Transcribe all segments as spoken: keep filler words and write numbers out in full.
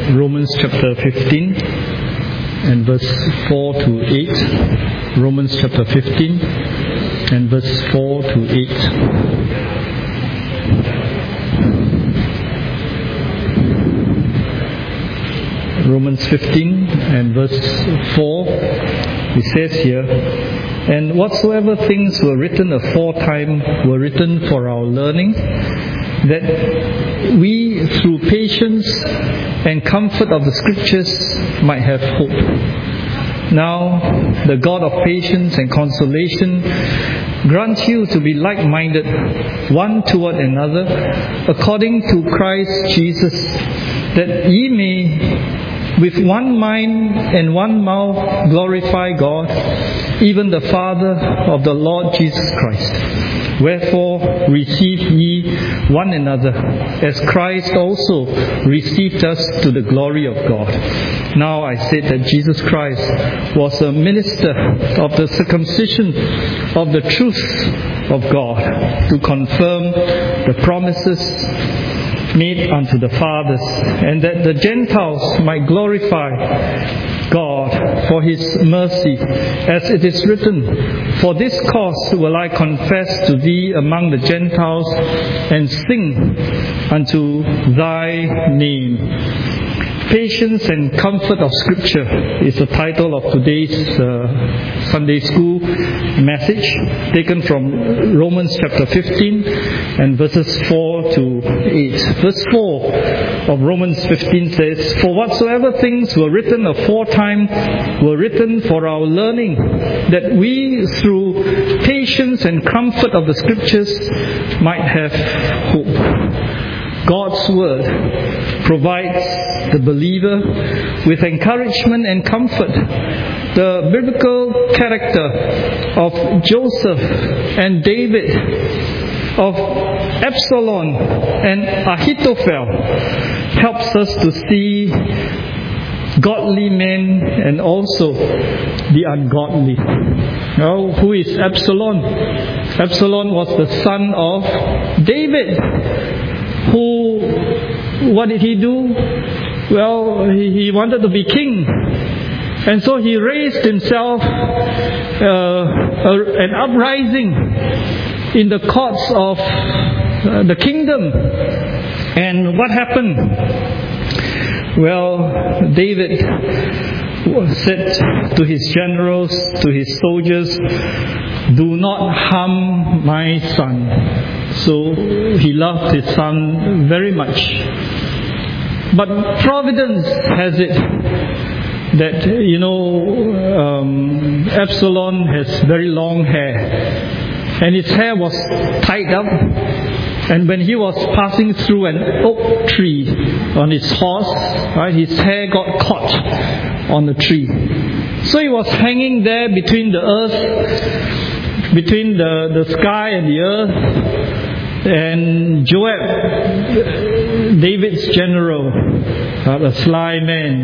Romans chapter fifteen and verse four to eight. Romans chapter fifteen and verse four to eight. Romans fifteen and verse four, it says here, "And whatsoever things were written aforetime were written for our learning, that we through patience and comfort of the Scriptures might have hope. Now the God of patience and consolation grant you to be like-minded one toward another, according to Christ Jesus, that ye may with one mind and one mouth glorify God, even the Father of the Lord Jesus Christ. Wherefore receive ye one another, as Christ also received us to the glory of God. Now I said that Jesus Christ was a minister of the circumcision of the truth of God, to confirm the promises made unto the fathers, and that the Gentiles might glorify God for His mercy, as it is written, For this cause will I confess to thee among the Gentiles, and sing unto thy name." Patience and Comfort of Scripture is the title of today's uh, Sunday school message, taken from Romans chapter fifteen and verses four to eight. Verse four of Romans fifteen says, "For whatsoever things were written aforetime were written for our learning, that we through patience and comfort of the Scriptures might have hope." God's Word provides the believer with encouragement and comfort. The biblical character of Joseph and David, of Absalom and Ahithophel, helps us to see godly men and also the ungodly. Now, who is Absalom? Absalom was the son of David. Who, what did he do? Well, he, he wanted to be king. And so he raised himself uh, a, an uprising in the courts of uh, the kingdom. And what happened? Well, David said to his generals, to his soldiers, "Do not harm my son." So he loved his son very much. But providence has it that, you know, um, Absalom has very long hair. And his hair was tied up. And when he was passing through an oak tree on his horse, right, his hair got caught on the tree. So he was hanging there between the earth, between the, the sky and the earth. And Joab, David's general, uh, a sly man,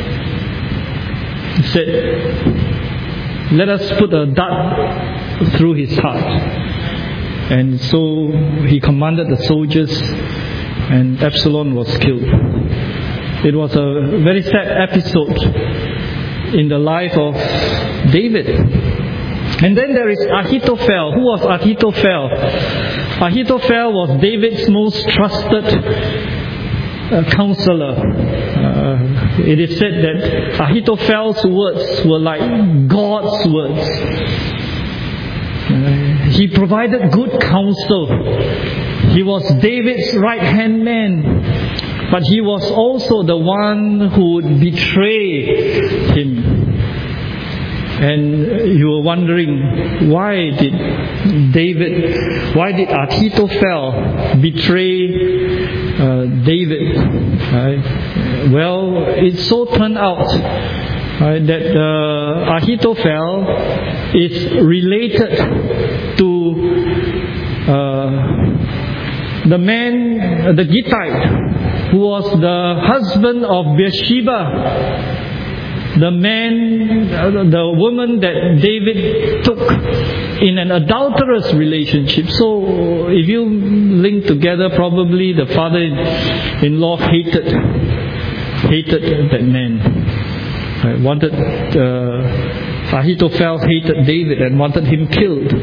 said, "Let us put a dart through his heart." And so he commanded the soldiers, and Absalom was killed. It was a very sad episode in the life of David. And then there is Ahithophel. Who was Ahithophel? Ahithophel was David's most trusted uh, counselor. Uh, it is said that Ahithophel's words were like God's words. Uh, he provided good counsel. He was David's right-hand man, but he was also the one who would betray him. And you were wondering, why did David, why did Ahithophel betray uh, David? Right? Well, it so turned out right, that uh, Ahithophel is related to uh, the man, the Gittite, who was the husband of Bathsheba. The man, the woman that David took in an adulterous relationship. So if you link together, probably the father-in-law hated hated that man. Right? Wanted uh, Ahithophel hated David and wanted him killed.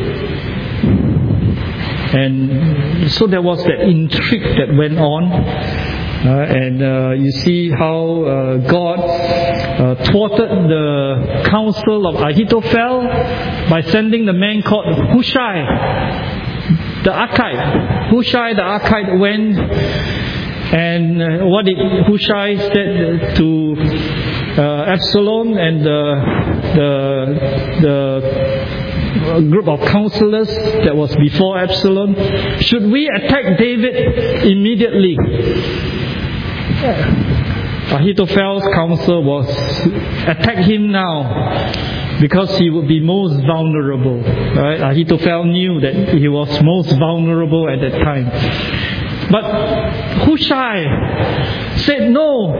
And so there was that intrigue that went on. Uh, and uh, you see how uh, God uh, thwarted the counsel of Ahithophel by sending the man called Hushai, the Archite. Hushai the Archite went, and uh, what did Hushai said to uh, Absalom and the the the group of counselors that was before Absalom? Should we attack David immediately? Ahithophel's counsel was attack him now, because he would be most vulnerable. Right? Ahithophel knew that he was most vulnerable at that time. But Hushai said no.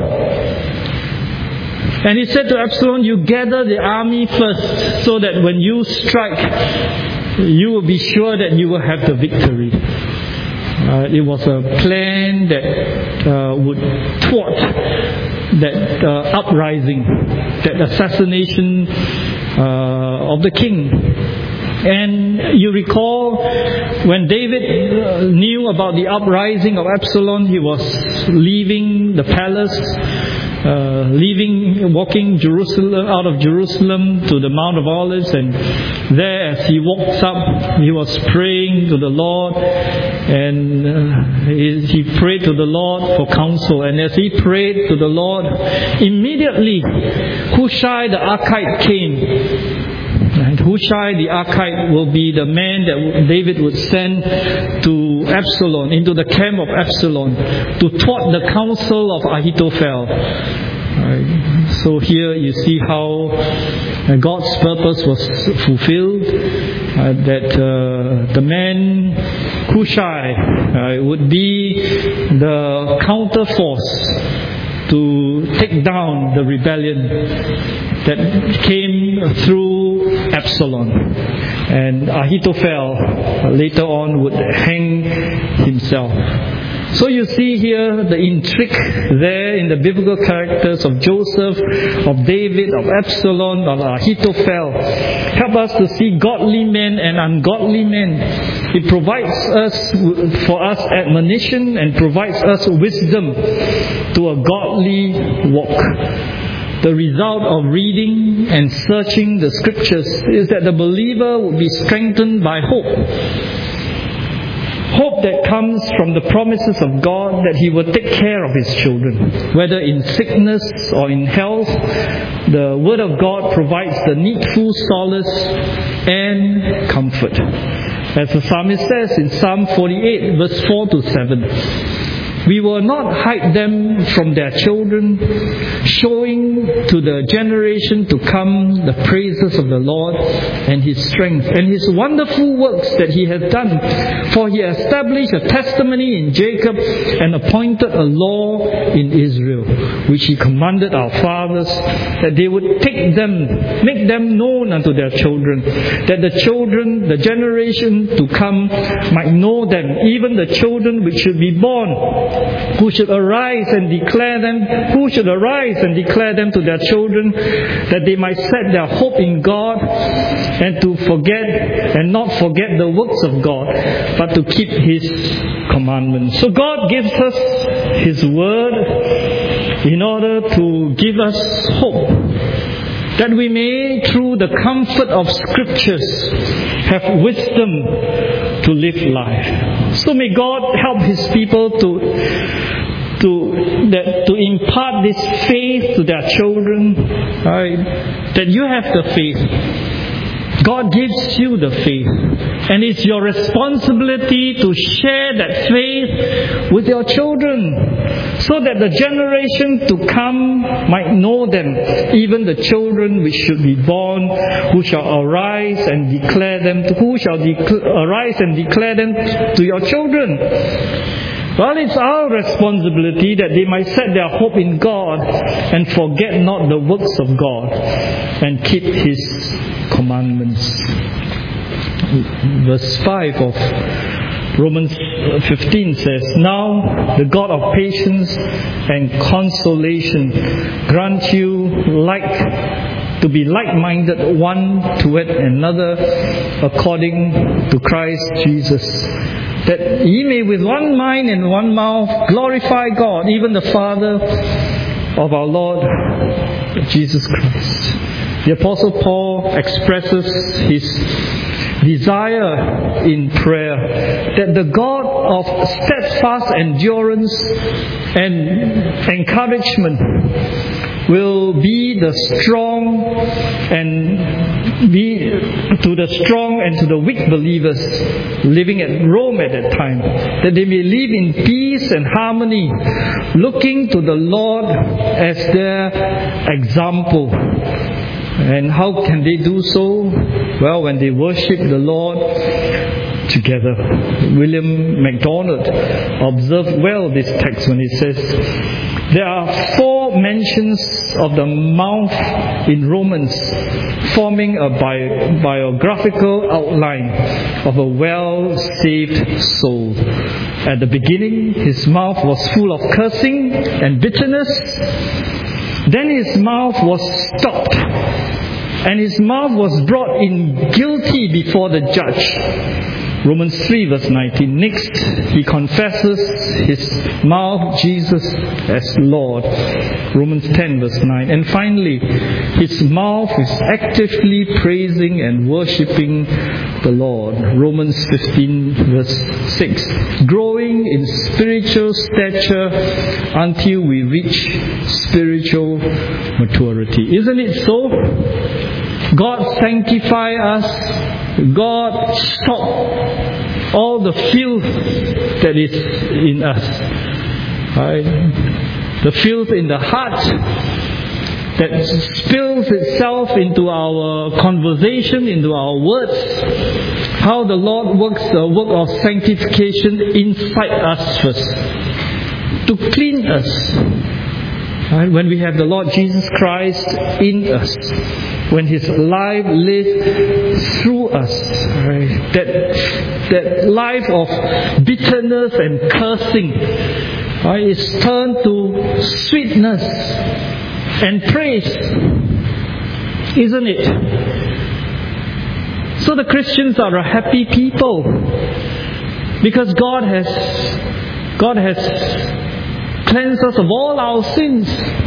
And he said to Absalom, you gather the army first, so that when you strike, you will be sure that you will have the victory. Uh, it was a plan that uh, would thwart that uh, uprising, that assassination uh, of the king. And you recall when David uh, knew about the uprising of Absalom, he was leaving the palace, uh, leaving, walking Jerusalem out of Jerusalem to the Mount of Olives, and there as he walks up, he was praying to the Lord, and uh, he, he prayed to the Lord for counsel. And as he prayed to the Lord, immediately Hushai the Archite came. And Hushai the Archite will be the man that David would send to Absalom, into the camp of Absalom, to thwart the counsel of Ahithophel. Right. So here you see how God's purpose was fulfilled, uh, that uh, the man Hushai uh, would be the counter force to take down the rebellion that came through Absalom. And Ahithophel later on would hang himself. So you see here the intrigue there in the biblical characters of Joseph, of David, of Absalom, of Ahithophel. Help us to see godly men and ungodly men. It provides us for us admonition and provides us wisdom to a godly walk. The result of reading and searching the scriptures is that the believer will be strengthened by hope. Hope that comes from the promises of God that He will take care of His children. Whether in sickness or in health, the Word of God provides the needful solace and comfort. As the psalmist says in Psalm forty-eight, verse four to seven. We will not hide them from their children, showing to the generation to come the praises of the Lord and His strength and His wonderful works that He has done. For He established a testimony in Jacob and appointed a law in Israel, which He commanded our fathers, that they would take them, make them known unto their children, that the children, the generation to come might know them, even the children which should be born, who should arise and declare them, who should arise and declare them to their children, that they might set their hope in God, and to forget and not forget the works of God, but to keep His commandments. So God gives us His word in order to give us hope, that we may, through the comfort of scriptures, have wisdom to live life. So may God help His people to to that, to impart this faith to their children, right? That you have the faith. God gives you the faith, and it's your responsibility to share that faith with your children, so that the generation to come might know them, even the children which should be born, who shall arise and declare them, to, who shall dec- arise and declare them to your children. Well, it's our responsibility that they might set their hope in God and forget not the works of God and keep His commandments. Verse five of Romans fifteen says, "Now the God of patience and consolation grant you like to be like-minded one toward another according to Christ Jesus, that ye may with one mind and one mouth glorify God, even the Father of our Lord Jesus Christ." The Apostle Paul expresses his desire in prayer that the God of steadfast endurance and encouragement will be the strong and be to the strong and to the weak believers living at Rome at that time, that they may live in peace and harmony, looking to the Lord as their example. And how can they do so? Well, when they worship the Lord together. William MacDonald observed well this text when he says, there are four mentions of the mouth in Romans, forming a bi- biographical outline of a well-saved soul. At the beginning, his mouth was full of cursing and bitterness. Then his mouth was stopped, and his mouth was brought in guilty before the judge. Romans three verse nineteen. Next, he confesses his mouth Jesus as Lord. Romans ten verse nine. And finally, his mouth is actively praising and worshipping the Lord. Romans fifteen verse six. Growing in spiritual stature until we reach spiritual maturity. Isn't it so? God sanctify us. God stop all the filth that is in us. Right? The filth in the heart that spills itself into our conversation, into our words. How the Lord works a work of sanctification inside us first, to clean us. Right? When we have the Lord Jesus Christ in us, when His life lives through us, right? that that life of bitterness and cursing, right, is turned to sweetness and praise, isn't it? So the Christians are a happy people because God has God has cleansed us of all our sins.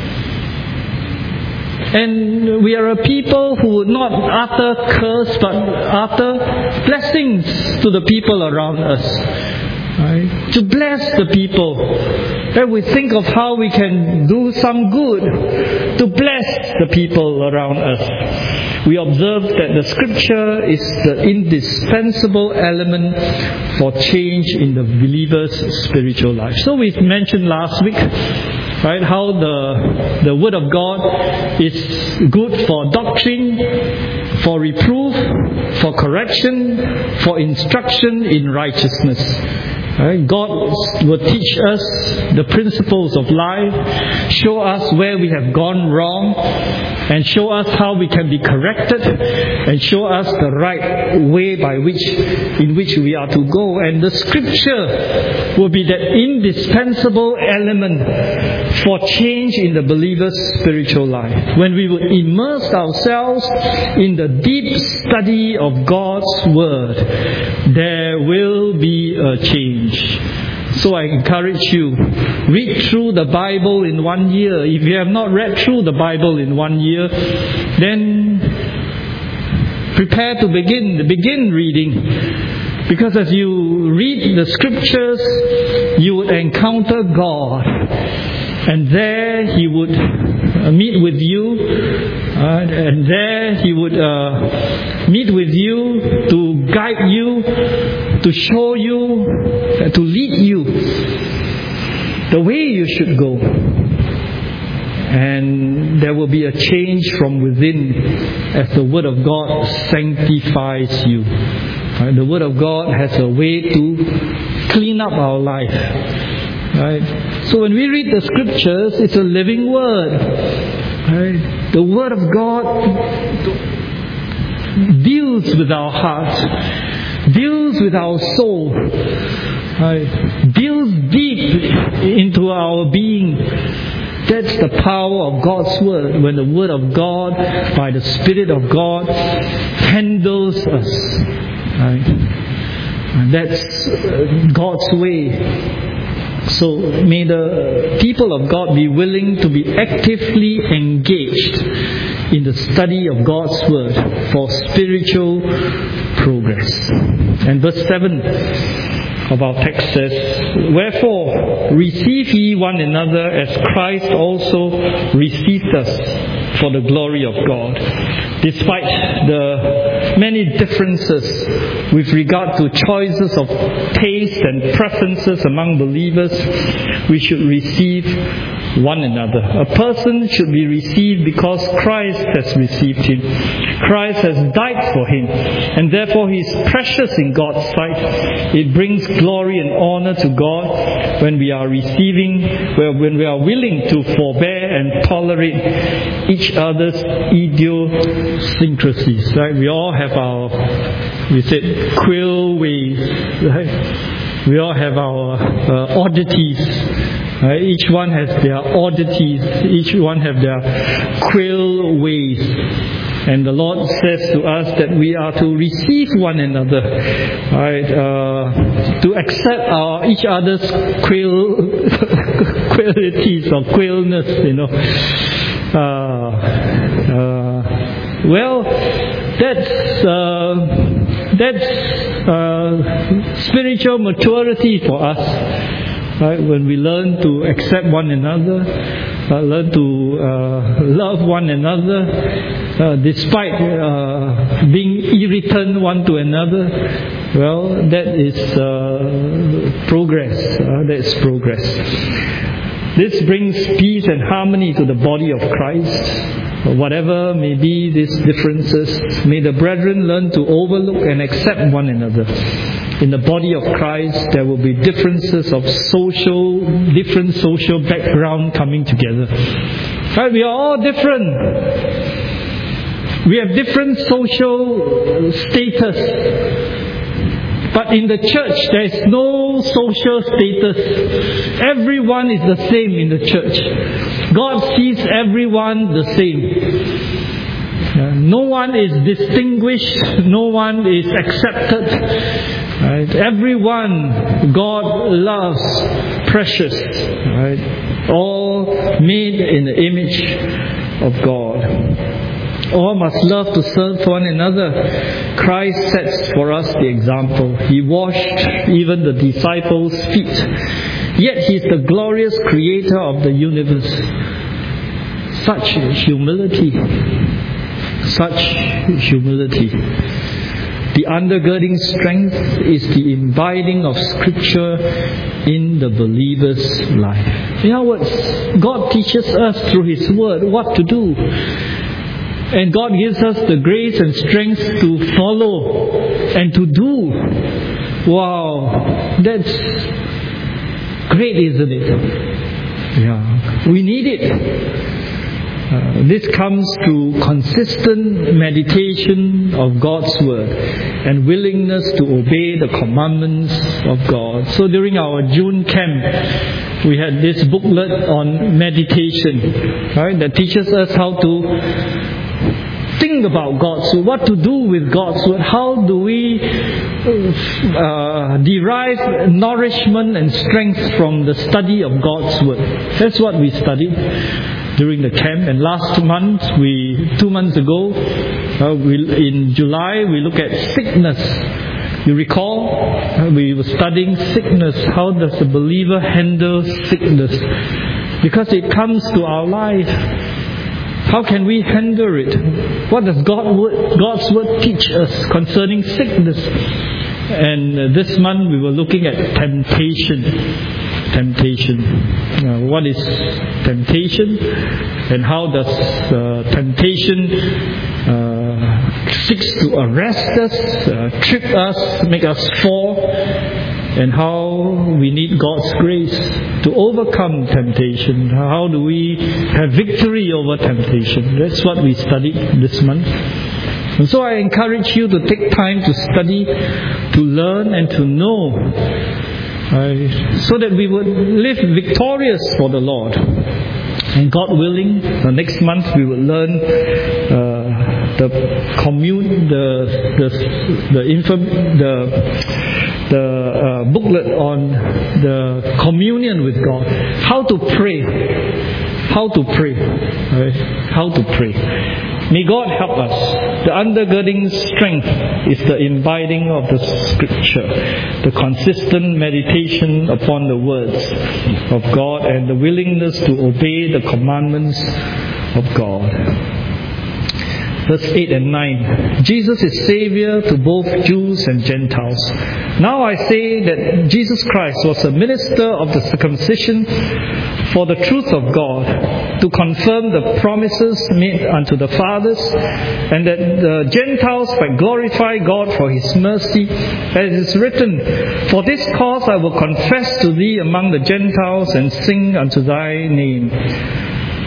And we are a people who not after curse but after blessings to the people around us. Right? To bless the people. That we think of how we can do some good to bless the people around us. We observe that the Scripture is the indispensable element for change in the believer's spiritual life. So we mentioned last week, right, how the the Word of God is good for doctrine, for reproof, for correction, for instruction in righteousness. Right? God will teach us the principles of life, show us where we have gone wrong, and show us how we can be corrected, and show us the right way by which in which we are to go. And the Scripture will be that indispensable element for change in the believer's spiritual life. When we will immerse ourselves in the deep study of God's Word, there will be a change. So I encourage you, read through the Bible in one year. If you have not read through the Bible in one year, then prepare to begin, begin reading. Because as you read the Scriptures, you would encounter God. And there He would meet with you. Uh, and there He would uh, meet with you to guide you, to show you, uh, to lead you the way you should go. And there will be a change from within as the Word of God sanctifies you. Right? The Word of God has a way to clean up our life. Right? So when we read the Scriptures, it's a living Word. Right? The Word of God deals with our hearts. deals with our soul, right? Deals deep into our being. That's the power of God's Word. When the Word of God, by the Spirit of God, handles us, right? And that's God's way. So may the people of God be willing to be actively engaged in the study of God's Word for spiritual progress. And verse seven of our text says, "Wherefore receive ye one another as Christ also received us for the glory of God." Despite the many differences with regard to choices of taste and preferences among believers, we should receive one another. A person should be received because Christ has received him. Christ has died for him, and therefore he is precious in God's sight. It brings glory and honor to God when we are receiving, when we are willing to forbear and tolerate each other's idiosyncrasies. Right? We all have our, we said, quill ways. Right? We all have our uh, oddities. Uh, each one has their oddities. Each one have their quill ways. And the Lord says to us that we are to receive one another, right? Uh, to accept our each other's quill qualities or quillness, you know. Uh, uh, well, that's uh, that's uh, spiritual maturity for us. Right? When we learn to accept one another, uh, learn to uh, love one another, uh, despite uh, being irritant one to another, well, that is uh, progress. Uh, that is progress. This brings peace and harmony to the body of Christ. Whatever may be these differences, may the brethren learn to overlook and accept one another. In the body of Christ, there will be differences of social, different social background coming together. Right? We are all different. We have different social status. But in the church, there is no social status. Everyone is the same in the church. God sees everyone the same. Uh, no one is distinguished. No one is accepted. Right? Everyone God loves, precious. Right? All made in the image of God. All must love to serve one another. Christ sets for us the example. He washed even the disciples' feet. Yet He is the glorious creator of the universe. Such humility. Such humility. The undergirding strength is the imbibing of Scripture in the believer's life. In other words, God teaches us through His Word what to do. And God gives us the grace and strength to follow and to do. Wow, that's great, isn't it? Yeah, we need it. Uh, this comes through consistent meditation of God's Word and willingness to obey the commandments of God. So during our June camp, we had this booklet on meditation, right, that teaches us how to think about God's Word, what to do with God's Word, how do we uh, derive nourishment and strength from the study of God's Word. That's what we studied during the camp. And last month, we two months ago, uh, we, in July, we look at sickness. You recall, uh, we were studying sickness. How does the believer handle sickness? Because it comes to our life. How can we handle it? What does God word, God's Word teach us concerning sickness? And uh, this month we were looking at temptation. Temptation. Uh, what is temptation? And how does uh, temptation uh, seeks to arrest us, uh, trip us, make us fall? And how we need God's grace to overcome temptation. How do we have victory over temptation? That's what we studied this month. And so I encourage you to take time to study, to learn and to know, uh, so that we would live victorious for the Lord. And God willing, uh, next month we will learn uh, the commune, the the the inform, the the uh, booklet on the communion with God, how to pray, how to pray, right? How to pray. May God help us. The undergirding strength is the imbibing of the Scripture, the consistent meditation upon the words of God, and the willingness to obey the commandments of God. Verse eight and nine. Jesus is Saviour to both Jews and Gentiles. Now I say that Jesus Christ was a minister of the circumcision for the truth of God, to confirm the promises made unto the fathers, and that the Gentiles might glorify God for His mercy, as it is written, For this cause I will confess to thee among the Gentiles, and sing unto thy name.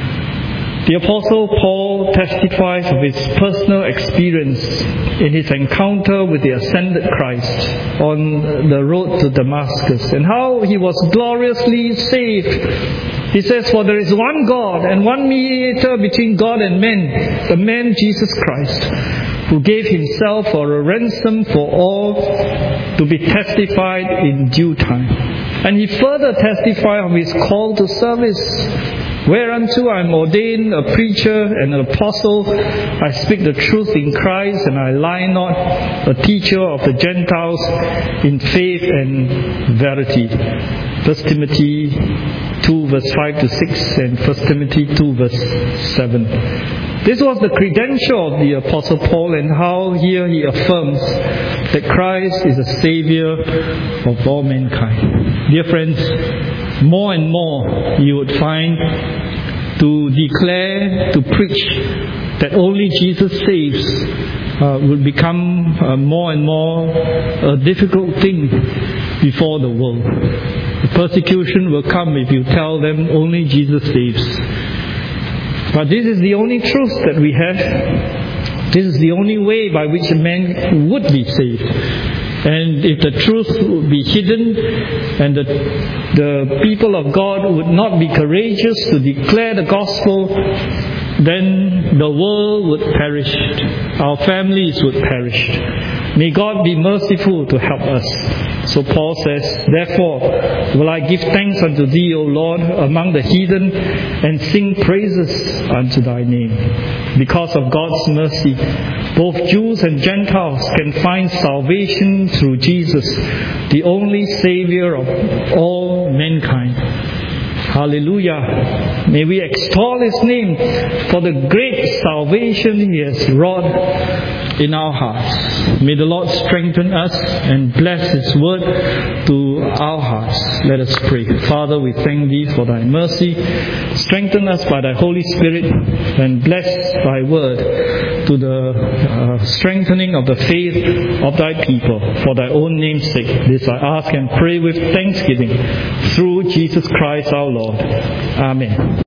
The Apostle Paul testifies of his personal experience in his encounter with the ascended Christ on the road to Damascus, and how he was gloriously saved. He says, For there is one God and one mediator between God and men, the man Jesus Christ, who gave himself for a ransom for all, to be testified in due time. And he further testified of his call to service, whereunto I am ordained a preacher and an apostle. I speak the truth in Christ, and I lie not, a teacher of the Gentiles in faith and verity. First Timothy two verse five to six and First Timothy two verse seven. This was the credential of the Apostle Paul, and how here he affirms that Christ is a Saviour of all mankind. Dear friends, more and more you would find to declare, to preach that only Jesus saves uh, will become uh, more and more a difficult thing before the world. The persecution will come if you tell them only Jesus saves. But this is the only truth that we have. This is the only way by which a man would be saved. And if the truth would be hidden, and the, the people of God would not be courageous to declare the gospel, then the world would perish. Our families would perish. May God be merciful to help us. So Paul says, Therefore will I give thanks unto thee, O Lord, among the heathen, and sing praises unto thy name. Because of God's mercy, both Jews and Gentiles can find salvation through Jesus, the only Saviour of all mankind. Hallelujah. May we extol His name for the great salvation He has wrought in our hearts. May the Lord strengthen us and bless His word to our hearts. Let us pray. Father, we thank Thee for Thy mercy. Strengthen us by Thy Holy Spirit, and bless Thy word to the uh, strengthening of the faith of Thy people, for Thy own name's sake. This I ask and pray with thanksgiving through Jesus Christ our Lord. Amen.